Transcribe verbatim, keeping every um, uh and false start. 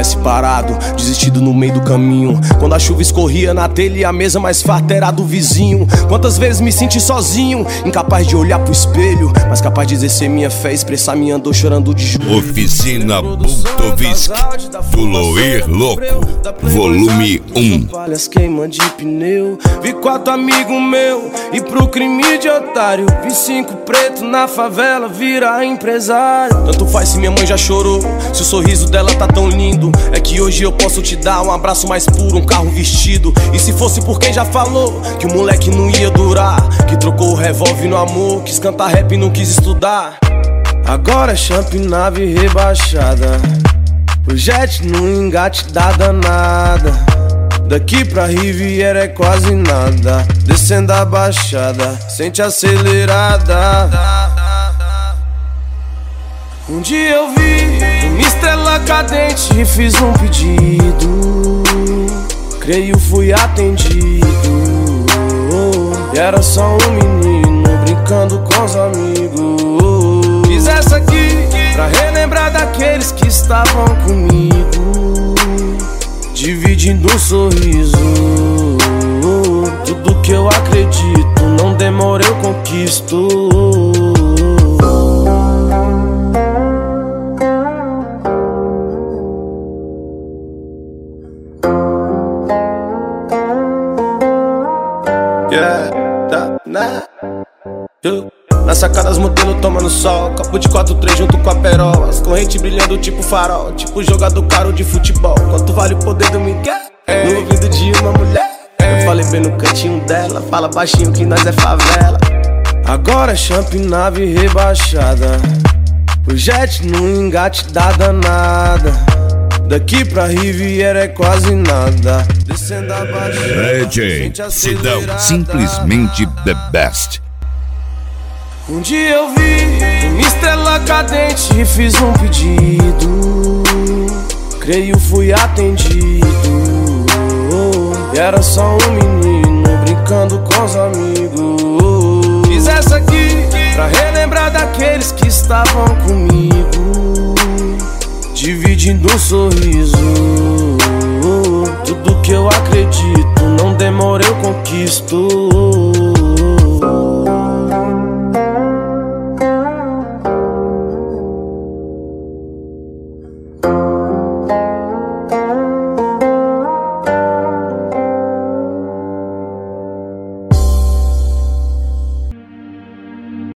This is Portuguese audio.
tivesse parado, desistido no meio do caminho. Quando a chuva escorria na telha e a mesa mais farta era do vizinho. Quantas vezes me senti sozinho, incapaz de olhar pro espelho, mas capaz de exercer minha fé, expressar minha dor chorando de joelho. Oficina Bultovisk, do Loir Louco, volume um. Palhas queima de pneu. Vi quatro amigos meu e pro crime de otário. Vi cinco pretos na favela virar empresário. Tanto faz se minha mãe já chorou, se o sorriso dela tá tão lindo. É que hoje eu posso te dar um abraço mais puro, um carro vestido. E se fosse por quem já falou que o moleque não ia durar, que trocou o revólver no amor, quis cantar rap e não quis estudar. Agora é champ nave rebaixada, o jet no engate da danada. Daqui pra Riviera é quase nada, descendo a baixada, sente acelerada. Um dia eu vi uma estrela cadente e fiz um pedido, creio fui atendido. E era só um menino brincando com os amigos. Fiz essa aqui pra relembrar daqueles que estavam comigo, dividindo um sorriso. Tudo que eu acredito, não demora eu conquisto. Yeah, tá, né? Eu na sacada as modelos tomando sol, copo de quatro três junto com a perola, as correntes brilhando tipo farol, tipo jogador caro de futebol. Quanto vale o poder do Miguel? Ei. No ouvido de uma mulher. Ei. Eu falei bem no cantinho dela, fala baixinho que nós é favela. Agora é champ nave rebaixada, o jet no engate da danada. Daqui pra Riviera é quase nada, descendo a baixada. D J Sidão, simplesmente the best. Um dia eu vi uma estrela cadente e fiz um pedido, creio fui atendido. E era só um menino brincando com os amigos. Fiz essa aqui pra relembrar daqueles que estavam comigo, dividindo um sorriso. Tudo que eu acredito, não demora eu conquisto.